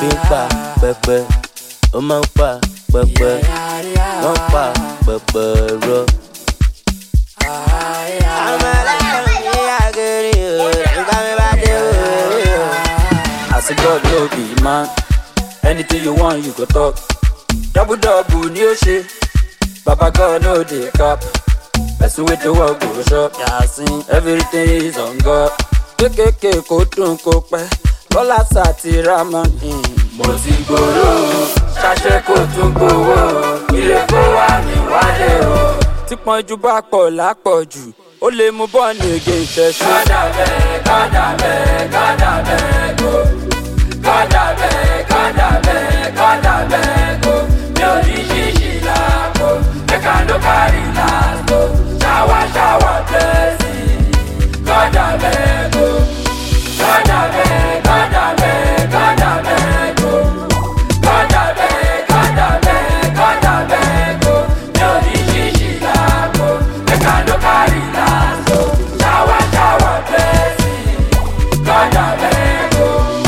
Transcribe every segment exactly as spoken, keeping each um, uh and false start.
ebi ń pa pẹpẹ, ó máa ń pa pẹpẹ, wọ́n pa pẹpẹ rọ. Àwọn ẹlẹ́yìn ní àgẹ̀rì o, nígbà mi bá dé o. As a God no be man, anything you want you go talk. Double double ni o ṣe, Baba God no dey cap. Person with the work go shop, yasin, everything is on God. Kékéké kó dùn kó pẹ́, Bọ́lá Sàtì Rámán. Mo ti gbòòrò, ṣàṣẹ kò tún gbowó, ilé kó wà ní wálé o. Tí pọ́njú bá pọ̀ lápọ̀jù, ó lè mú bọ́ọ̀nì ègé ìṣẹ́ṣú. Kọ́dà bẹ́ẹ̀, kọ́dà bẹ́ẹ̀, kọ́dà bẹ́ẹ̀ kó. Kọ́dà bẹ́ẹ̀, kọ́dà bẹ́ẹ̀, kọ́dà bẹ́ẹ̀ kó. Mi ò ní ṣíṣì láàpò, ẹ̀ka ló kárí láàpò. Ṣáwá ṣáwá blessing, kọ́dà bẹ́ẹ̀ kó. Kọ́dà bẹ́ẹ̀, kọ́dà bẹ́ẹ̀, kọ́dà bẹ́ẹ̀ kó. Kọ́dà bẹ́ẹ̀, kọ́dà bẹ́ẹ̀, kọ́dà bẹ́ẹ̀ kó. Mi ò ní ṣíṣì láàpò, ẹ̀ka ló kárí láàpò. Ṣáwá ṣáwá blessing, kọ́dà bẹ́ẹ̀ kó.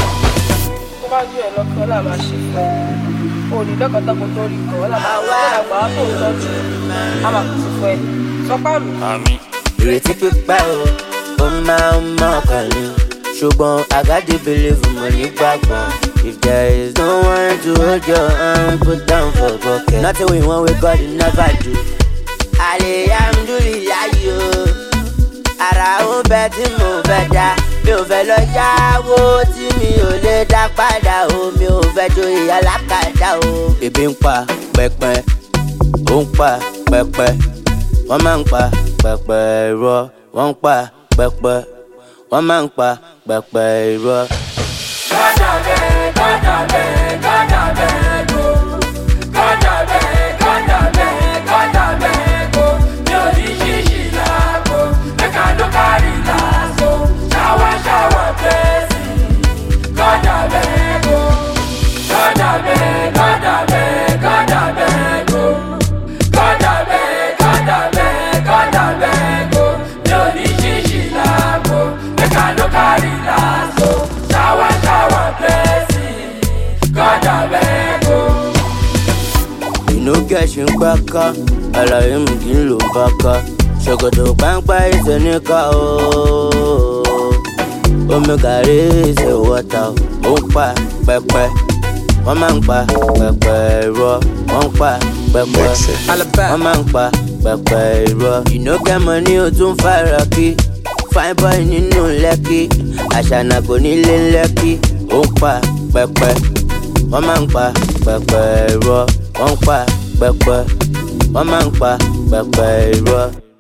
Tó bá ju ẹ̀ lọ kí ọlá máa ṣe fún ẹ. O ò ní dọ́kọ̀tọ́kọ̀ tó rí kọ̀ ọlá máa wọ́n àgbà wá tó tọ́jú. A máa kù sí fún ẹ. Sọpá mi. Àmín. Ìrètí pípẹ́ o, ó máa ń mọ̀ọ́kàn ni. Ṣùgbọ́n I got to believe mo nígbàgbọ́. If there is no one to hold your hand, put down for bucket. Nothing we want with God will never do. Alhamdulillah o, ara ó bẹ tí mo fẹ́ dá. Mi ò fẹ́ lọ yáwó tí mi ò lè dá padà o. Mi ò fẹ́ joyè alákàdá o. Ebi ń pa pẹpẹ, ó ń pa pẹpẹ, wọ́n máa ń pa pẹpẹ irọ́, wọ́n ń pa pẹpẹ, wọ́n máa ń pa pẹpẹ irọ́. Kọ́dà bẹ́ẹ̀, kọ́dà bẹ́ẹ̀, kọ́dà bẹ́ẹ̀ kó. Kọ́dà bẹ́ẹ̀, kọ́dà bẹ́ẹ̀, kọ́dà bẹ́ẹ̀ kó. Mi ò ní ṣíṣì láàpò, ẹ̀ka ló kárí láàpò. Ṣáwá ṣáwá blessing, kọ́dà bẹ́ẹ̀ kó. Kọ́dà bẹ́ẹ̀, kọ́dà bẹ́ẹ̀, kọ́dà bẹ́ẹ̀ kó. Kọ́dà bẹ́ẹ̀, kọ́dà bẹ́ẹ̀, kọ́dà bẹ́ẹ̀ kó. Mi ò ní ṣíṣì láàpò, ẹ̀ka ló kárí láàpò. Ṣáwá ṣáwá blessing, kọ́dà bẹ́ẹ̀ kó. Inú kẹ̀sì ń gbá ká, àlàyé mi kì í lò bá ká. Ṣòkòtò páńpá ìṣe níkà ooo. Omi gàrí ìṣe wọ́tà ó ń pa pẹpẹ. Wọ́n máa ń pa pẹpẹ irọ́, wọ́n ń pa pẹpẹ. Wọ́n máa ń pa pẹpẹ irọ́. Ìnókẹ́mọ ní o tún fara kí. Fine boy nínú Lẹ́kì, àṣànà kò nílé Lẹ́kì. Ó ń pa pẹpẹ, wọ́n máa ń pa pẹpẹ irọ́, wọ́n ń pa pẹpẹ, wọ́n máa ń pa pẹpẹ irọ́.